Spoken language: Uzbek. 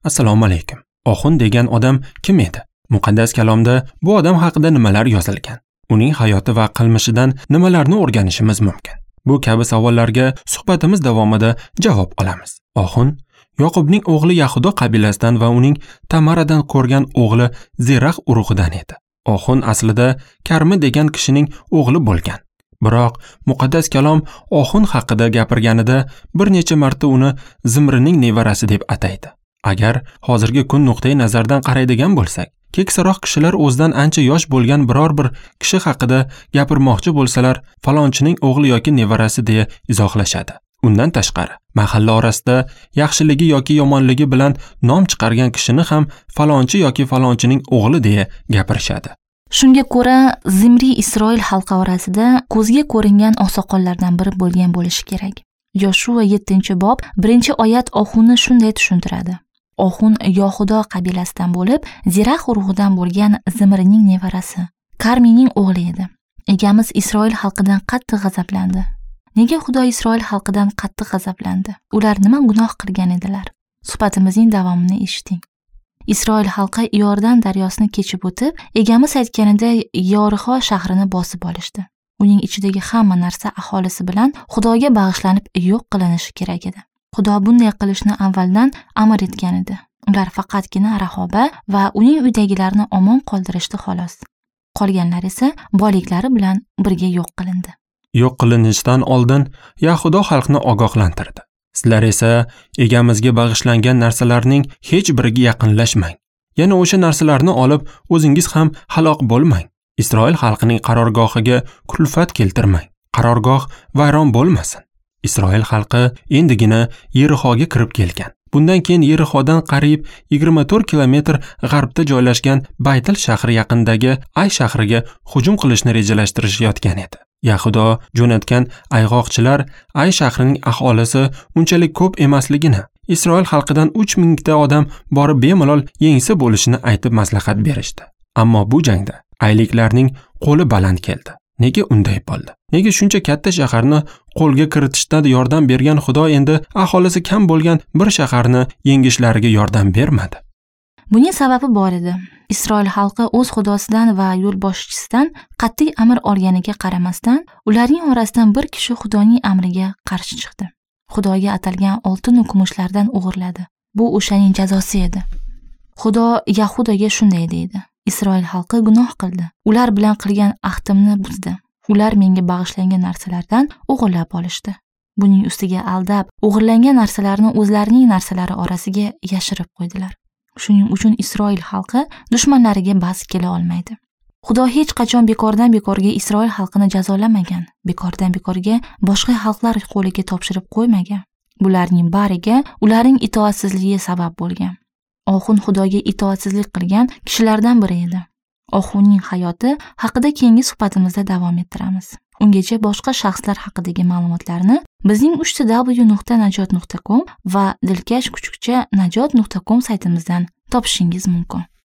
Assalomu alaykum. Oxun degan odam kim edi? Muqaddas kalomda bu odam haqida nimalar yozilgan? Uning hayoti va qilmishidan nimalarni o'rganishimiz mumkin? Bu kabi savollarga suhbatimiz davomida javob olamiz. Oxun Yoqubning o'g'li Yahudo qabilasidan va uning Tamaradan ko'rgan o'g'li Zerah urug'idan edi. Oxun aslida Karmi degan kishining o'g'li bo'lgan. Biroq muqaddas kalom Oxun haqida gapirganida bir necha marta uni Zimrining nevarasi deb ataydi. Agar hozirgi kun nuqtai nazardan qaraydigan bo'lsak, keksaroq kishilar o'zidan ancha yosh bo'lgan biror bir kishi haqida gapirmoqchi bo'lsalar, falonchining o'g'li yoki nevarasi deya izohlashadi. Undan tashqari, mahalla orasida yaxshiligi yoki yomonligi bilan nom chiqargan kishini ham falonchi yoki falonchining o'g'li deya gapirishadi. Shunga ko'ra, Zimri Isroil xalqi orasida ko'zga ko'ringan oqsoqollardan biri bo'lgan bo'lishi kerak. Yoshua 7-bob 1-oyat Oxunni shunday tushuntiradi. Oxun Yahudo qabilasidan bo'lib, Zerah urug'idan bo'lgan Zimrining nevarasi, Karmining o'g'li edi. Egamiz Isroil xalqidan qattiq g'azablandi. Nega Xudo Isroil xalqidan qattiq g'azablandi? Ular nima gunoh qilgan edilar? Suhbatimizning davomini eshiting. Isroil xalqi Iordan daryosini kechib o'tib, egamiz aytganiday Yorixo shahrini bosib olishdi. Uning ichidagi hamma narsa aholisi bilan Xudoga bag'ishlanib yo'q qilinishi kerak edi. Xudo bunday qilishni avvaldan amr etgan edi. Ular faqatgina Rahoba va uning uydagilarini omon qoldirishdi xolos. Qolganlar esa boyliklari bilan birga yo'q qilindi. Yo'q qilinishdan oldin Yahudo xalqni ogohlantirdi. Sizlar esa egamizga bag'ishlangan narsalarning hech biriga yaqinlashmang. Yana o'sha narsalarni olib o'zingiz ham halok bo'lmang. Isroil xalqining qarorgohiga kulfat keltirmang. Qarorgoh vayron bo'lmasin. Isroil xalqi endigina Yerixoga kirib kelgan. Bundan keyin Yerixodan qariyb 24 kilometr g'arbda joylashgan Baytil shahri yaqinidagi Ay shahriga hujum qilishni rejalashtirishayotgan edi. Yahudo jo'natgan ayg'oqchilar Ay shahrining aholisi unchalik ko'p emasligini, Isroil xalqidan 3000 ta odam borib bemalol yengsa bo'lishini aytib maslahat berishdi. Ammo bu jangda ayliklarning qo'li baland keldi. Nega unday bo'ldi? Nega shuncha katta shaharni qo'lga kiritishda yordam bergan Xudo endi aholisi kam bo'lgan bir shaharni yengishlariga yordam bermadi? Buning sababi bor edi. Isroil xalqi o'z xudosidan va yo'lboshchisidan qat'iy amr olganiga qaramasdan, ularning orasidan bir kishi Xudoning amriga qarshi chiqdi. Xudoga atalgan oltin va kumushlardan o'g'irladi. Bu o'shaning jazosi edi. Xudo Yahudoga shunday deydi: Isroil xalqi gunoh qildi. Ular bilan qilgan ahdimni buzdi. Ular menga bag'ishlangan narsalardan o'g'irlab olishdi. Buning ustiga aldab, o'g'irlangan narsalarni o'zlarining narsalari orasiga yashirib qo'ydilar. Shuning uchun Isroil xalqi dushmanlariga bas kela olmaydi. Xudo hech qachon bekordan-bekorga Isroil xalqini jazolamagan, bekordan-bekorga boshqa xalqlar qo'liga topshirib qo'ymagan. Bularning bariga ularning itoatsizligi sabab bo'lgan. Oxun Xudoga itoatsizlik qilgan kishilardan biri edi. Oxunning hayoti haqida keyingi suhbatimizda davom ettiramiz. Ungacha boshqa shaxslar haqidagi ma'lumotlarni bizning www.najot.com va dilkashkuchukcha najot.com saytimizdan topishingiz mumkin.